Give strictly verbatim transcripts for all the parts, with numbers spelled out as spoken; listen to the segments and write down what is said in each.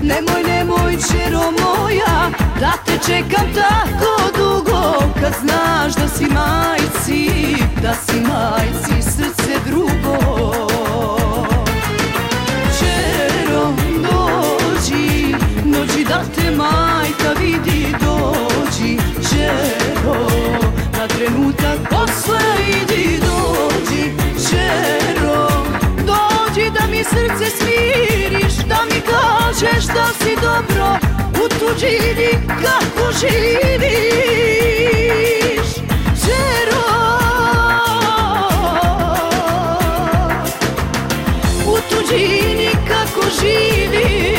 Nemoj, nemoj čero moja, da te čekam tako dugo, kad znaš da si majci, da si majci srce drugo. Čero, dođi, dođi da te majka vidi, dođi. Čero, na trenutak posle idi, dođi. Čero, dođi da mi srce smiriš, da mi kažeš da si dobro u tuđini kako živiš. Čero, u tuđini kako živiš.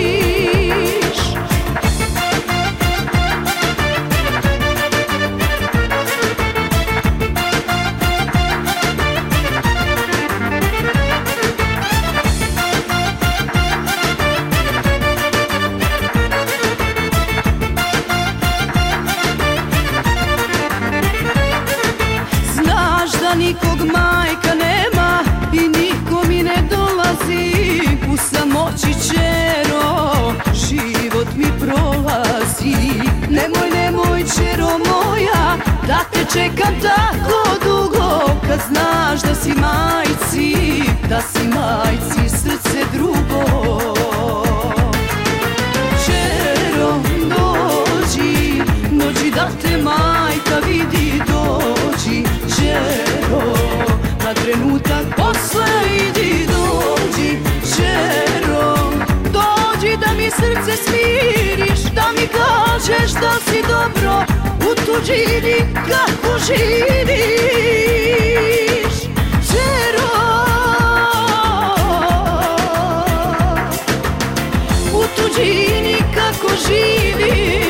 Nikog majka nema i niko mi ne dolazi, u samoći čero život mi prolazi. Nemoj, nemoj čero moja, da te čekam tako dugo, kad znaš da si majci, da si majci srce drugo. Čero, dođi, dođi da te majka vidi, dođi. Čero, na trenutak posle idi, dođi. Čero, dođi da mi srce smiriš, da mi kažeš da si dobro u tuđini kako živiš. Čero, u tuđini kako živiš.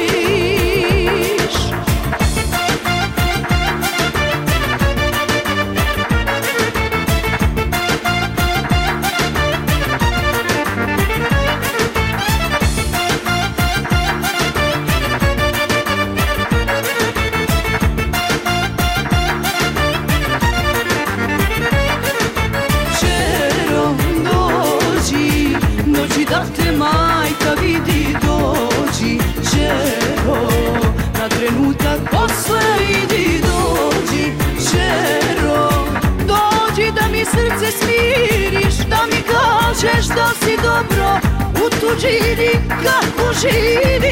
Dođi da te majka vidi, dođi. Čero, na trenutak posle idi, dođi. Čero, dođi da mi srce smiriš, da mi kažeš da si dobro u tuđini kako živiš.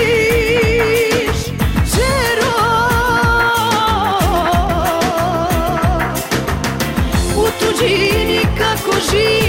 Čero, u tuđini kako živiš.